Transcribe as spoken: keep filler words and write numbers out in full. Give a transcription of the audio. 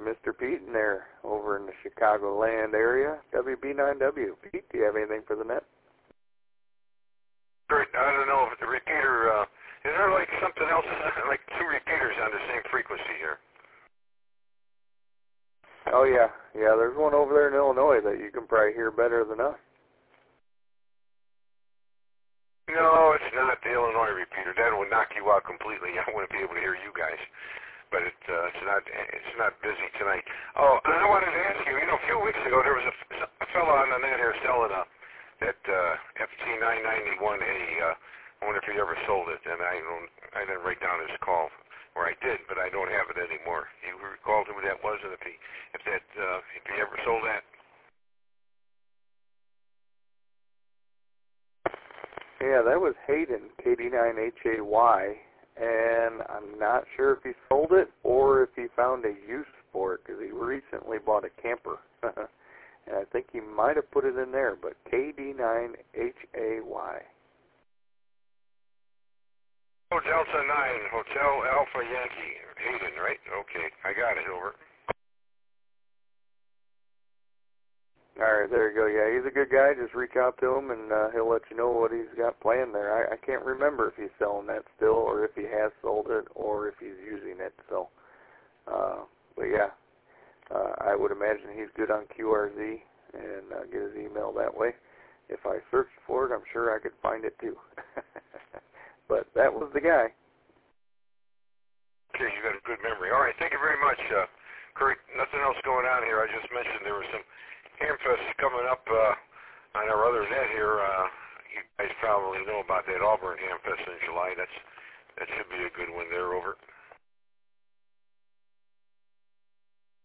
Mister Pete in there over in the Chicagoland area, W B nine W. Pete, do you have anything for the net? Great. I don't know if the repeater, uh, is there like something else, like two repeaters on the same frequency here? Oh, yeah. Yeah, there's one over there in Illinois that you can probably hear better than us. No, it's not the Illinois repeater. That would knock you out completely. I wouldn't be able to hear you guys. But it, uh, it's not it's not busy tonight. Oh, and I wanted to ask you, you know, a few weeks ago there was a, a fellow on the net here selling a, that uh, F T nine ninety-one A. Uh, I wonder if he ever sold it, and I don't, I didn't write down his call, or I did, but I don't have it anymore. You recall who that was, and if he if that uh, if he ever sold that? Yeah, that was Hayden, K D nine H A Y, and I'm not sure if he sold it or if he found a use for it, because he recently bought a camper. And I think he might have put it in there, but K D nine H A Y. Oh, Delta nine, Hotel Alpha Yankee, Hayden, right? Okay, I got it, over. All right, there you go. Yeah, he's a good guy. Just reach out to him, and uh, he'll let you know what he's got planned there. I, I can't remember if he's selling that still, or if he has sold it, or if he's using it. So, uh, but yeah, uh, I would imagine he's good on Q R Z, and uh, get his email that way. If I searched for it, I'm sure I could find it too. But that was the guy. Okay, you got a good memory. All right, thank you very much, uh, Kurt. Nothing else going on here. I just mentioned there was some Hamfest coming up uh, on our other net here. Uh, you guys probably know about that Auburn Hamfest in July. That's that should be a good one there, over.